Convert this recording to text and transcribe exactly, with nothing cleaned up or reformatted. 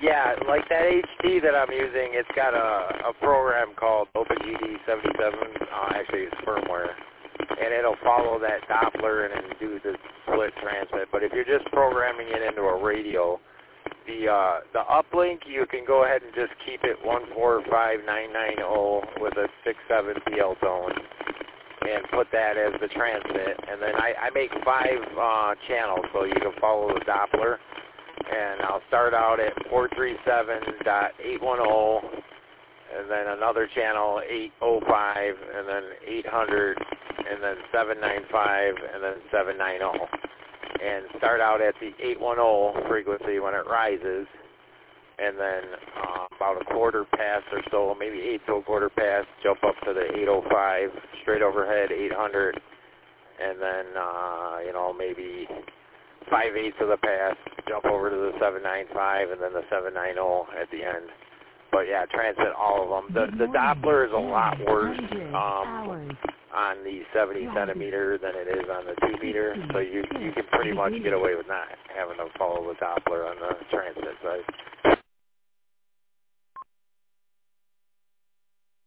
Yeah, like that H D that I'm using, it's got a, a program called OpenGD seventy-seven. Uh, actually, it's firmware. And it'll follow that Doppler and then do the split transmit. But if you're just programming it into a radio, the uh, the uplink, you can go ahead and just keep it one four five nine nine zero with a six seven P L tone and put that as the transmit. And then I, I make five uh, channels so you can follow the Doppler. And I'll start out at four three seven dot eight one zero, and then another channel eight oh five, and then eight hundred, and then seven ninety-five, and then seven ninety. And start out at the eight one zero frequency when it rises, and then uh, about a quarter past or so, maybe eight to a quarter past, jump up to the eight oh five, straight overhead eight hundred, and then, uh, you know, maybe five eighths of the pass, jump over to the seven ninety-five, and then the seven ninety at the end. But yeah, transmit all of them. The, the Doppler is a lot worse um, on the seventy centimeter than it is on the two meter, so you you can pretty much get away with not having to follow the Doppler on the transmit.